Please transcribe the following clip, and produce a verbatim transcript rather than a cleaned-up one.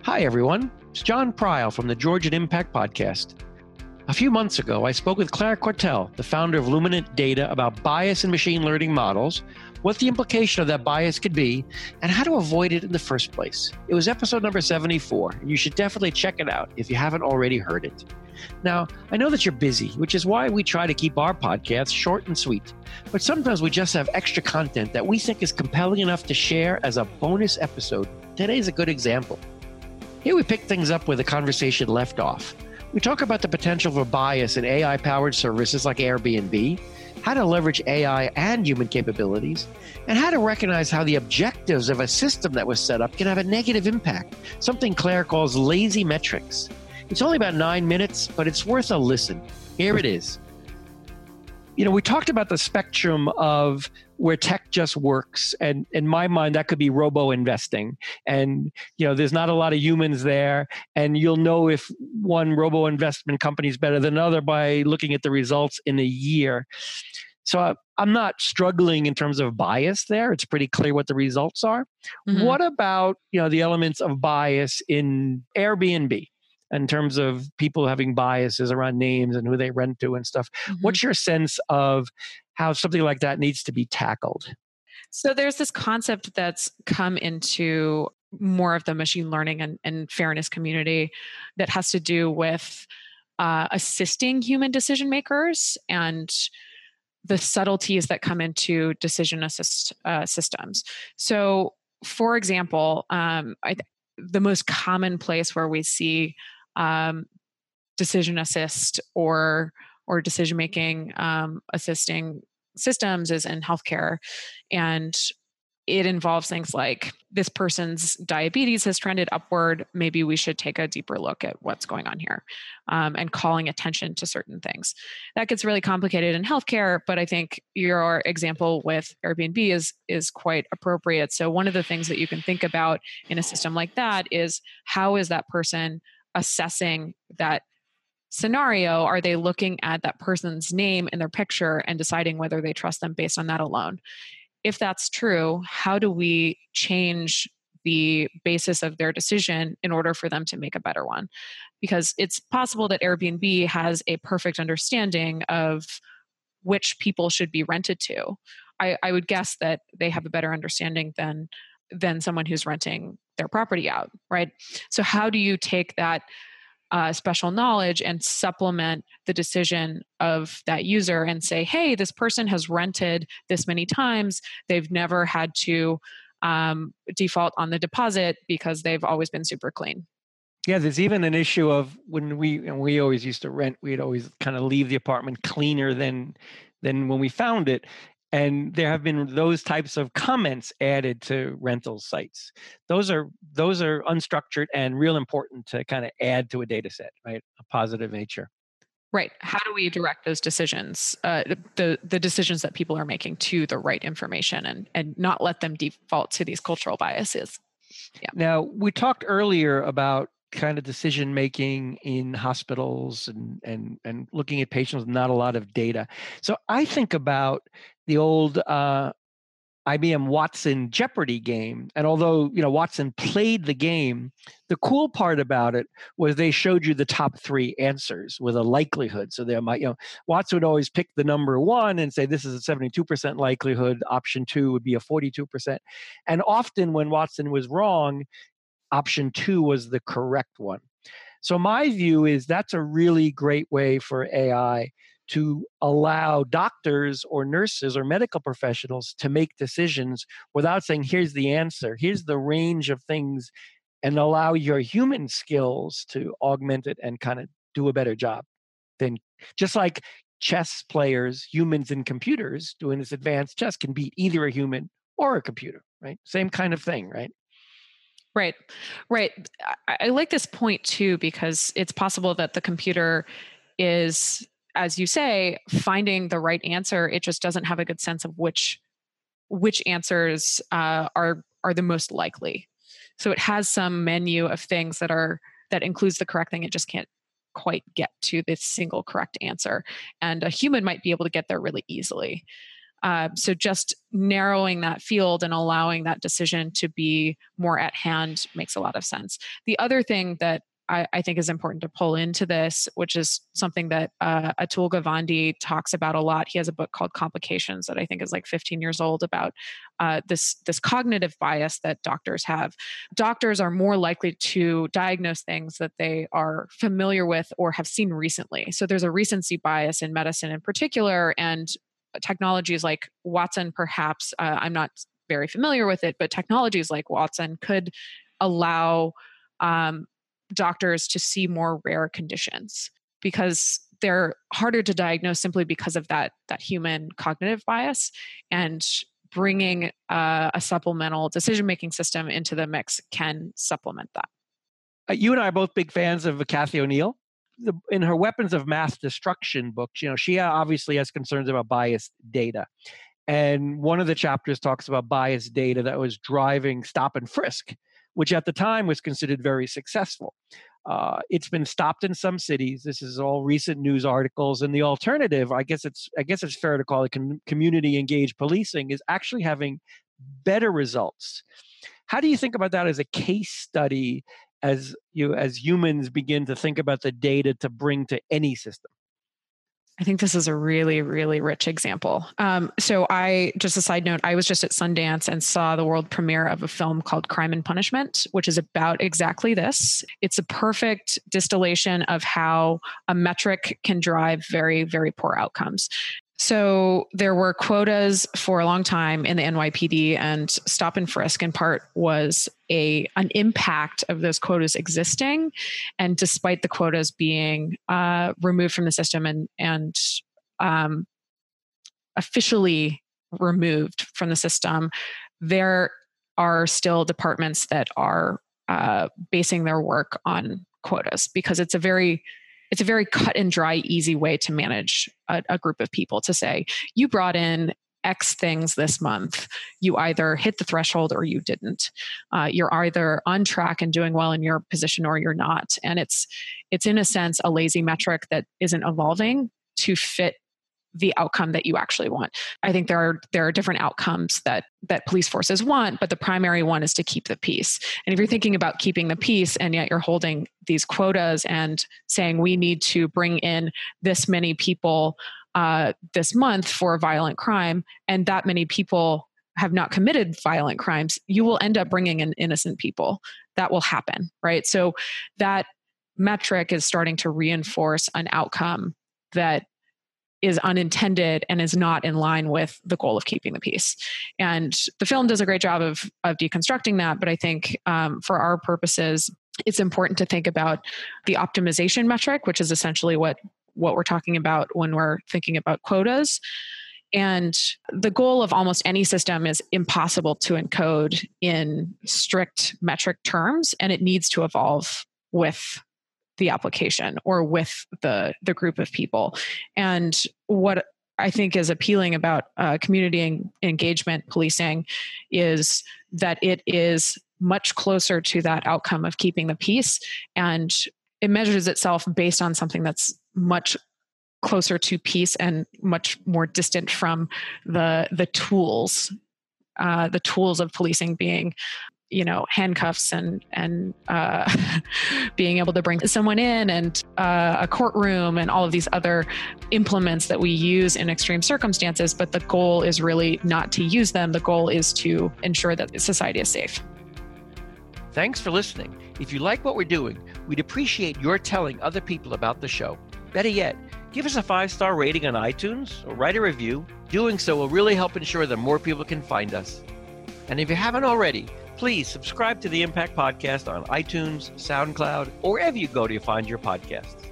Hi, everyone. It's John Pryl from the Georgian Impact Podcast. A few months ago, I spoke with Claire Quartel, the founder of Luminant Data, about bias in machine learning models, what the implication of that bias could be, and how to avoid it in the first place. It was episode number seventy-four, and you should definitely check it out if you haven't already heard it. Now, I know that you're busy, which is why we try to keep our podcasts short and sweet. But sometimes we just have extra content that we think is compelling enough to share as a bonus episode. Today's a good example. Here we pick things up where the conversation left off. We talk about the potential for bias in A I-powered services like Airbnb, how to leverage A I and human capabilities, and how to recognize how the objectives of a system that was set up can have a negative impact, something Claire calls lazy metrics. It's only about nine minutes, but it's worth a listen. Here it is. You know, we talked about the spectrum of where tech just works. And in my mind, that could be robo-investing. And, you know, there's not a lot of humans there. And you'll know if one robo-investment company is better than another by looking at the results in a year. So I, I'm not struggling in terms of bias there. It's pretty clear what the results are. Mm-hmm. What about, you know, the elements of bias in Airbnb? In terms of people having biases around names and who they rent to and stuff. Mm-hmm. What's your sense of how something like that needs to be tackled? So there's this concept that's come into more of the machine learning and, and fairness community that has to do with uh, assisting human decision makers and the subtleties that come into decision assist uh, systems. So for example, um, I th- the most common place where we see Um, decision assist or or decision making um, assisting systems is in healthcare, and it involves things like this person's diabetes has trended upward. Maybe we should take a deeper look at what's going on here, um, and calling attention to certain things. That gets really complicated in healthcare, but I think your example with Airbnb is is quite appropriate. So one of the things that you can think about in a system like that is how is that person assessing that scenario? Are they looking at that person's name in their picture and deciding whether they trust them based on that alone? If that's true, how do we change the basis of their decision in order for them to make a better one? Because it's possible that Airbnb has a perfect understanding of which people should be rented to. I, I would guess that they have a better understanding than than someone who's renting their property out, right? So how do you take that uh, special knowledge and supplement the decision of that user and say, hey, this person has rented this many times. They've never had to um, default on the deposit because they've always been super clean. Yeah, there's even an issue of when we and we always used to rent, we'd always kind of leave the apartment cleaner than than when we found it. And there have been those types of comments added to rental sites. Those are those are unstructured and real important to kind of add to a data set, right? A positive nature. Right. How do we direct those decisions, uh, the the decisions that people are making to the right information and and not let them default to these cultural biases? Yeah. Now, we talked earlier about kind of decision making in hospitals and and and looking at patients with not a lot of data. So I think about the old uh, I B M Watson Jeopardy game, and although you know Watson played the game, the cool part about it was they showed you the top three answers with a likelihood. So there might you know Watson would always pick the number one and say this is a seventy-two percent likelihood. Option two would be a forty-two percent, and often when Watson was wrong, option two was the correct one. So my view is that's a really great way for A I to allow doctors or nurses or medical professionals to make decisions without saying, here's the answer, here's the range of things, and allow your human skills to augment it and kind of do a better job. Then just like chess players, humans and computers doing this advanced chess can beat either a human or a computer, right? Same kind of thing, right? Right, right. I, I like this point too, because it's possible that the computer is, as you say, finding the right answer. It just doesn't have a good sense of which which answers uh, are are the most likely. So it has some menu of things that are that includes the correct thing. It just can't quite get to the single correct answer. And a human might be able to get there really easily. Uh, so just narrowing that field and allowing that decision to be more at hand makes a lot of sense. The other thing that I, I think is important to pull into this, which is something that uh, Atul Gawande talks about a lot. He has a book called Complications that I think is like fifteen years old about uh, this, this cognitive bias that doctors have. Doctors are more likely to diagnose things that they are familiar with or have seen recently. So there's a recency bias in medicine in particular, and technologies like Watson, perhaps, uh, I'm not very familiar with it, but technologies like Watson could allow um, doctors to see more rare conditions because they're harder to diagnose simply because of that, that human cognitive bias. And bringing uh, a supplemental decision-making system into the mix can supplement that. Uh, you and I are both big fans of Cathy O'Neil. The, in her Weapons of Mass Destruction book, you know, she obviously has concerns about biased data. And one of the chapters talks about biased data that was driving stop and frisk, which at the time was considered very successful. Uh, it's been stopped in some cities. This is all recent news articles. And the alternative, I guess it's I guess it's fair to call it com- community engaged policing, is actually having better results. How do you think about that as a case study as you as humans begin to think about the data to bring to any system? I think this is a really, really rich example. Um, so I, just a side note, I was just at Sundance and saw the world premiere of a film called Crime and Punishment, which is about exactly this. It's a perfect distillation of how a metric can drive very, very poor outcomes. So there were quotas for a long time in the N Y P D, and stop and frisk in part was a an impact of those quotas existing. And despite the quotas being uh, removed from the system and, and um, officially removed from the system, there are still departments that are uh, basing their work on quotas because it's a very It's a very cut and dry, easy way to manage a, a group of people to say, you brought in X things this month. You either hit the threshold or you didn't. Uh, you're either on track and doing well in your position or you're not. And it's, it's in a sense, a lazy metric that isn't evolving to fit the outcome that you actually want. I think there are there are different outcomes that that police forces want, but the primary one is to keep the peace. And if you're thinking about keeping the peace and yet you're holding these quotas and saying we need to bring in this many people uh, this month for a violent crime, and that many people have not committed violent crimes, you will end up bringing in innocent people. That will happen, right? So that metric is starting to reinforce an outcome that is unintended and is not in line with the goal of keeping the peace. And the film does a great job of, of deconstructing that. But I think um, for our purposes, it's important to think about the optimization metric, which is essentially what, what we're talking about when we're thinking about quotas. And the goal of almost any system is impossible to encode in strict metric terms, and it needs to evolve with the application or with the the group of people. And what I think is appealing about uh, community en- engagement policing is that it is much closer to that outcome of keeping the peace, and it measures itself based on something that's much closer to peace and much more distant from the the tools, uh, the tools of policing being, you know, handcuffs and and uh, being able to bring someone in and uh, a courtroom and all of these other implements that we use in extreme circumstances. But the goal is really not to use them. The goal is to ensure that society is safe. Thanks for listening. If you like what we're doing, we'd appreciate your telling other people about the show. Better yet, give us a five-star rating on iTunes or write a review. Doing so will really help ensure that more people can find us. And if you haven't already, please subscribe to the Impact Podcast on iTunes, SoundCloud, or wherever you go to find your podcasts.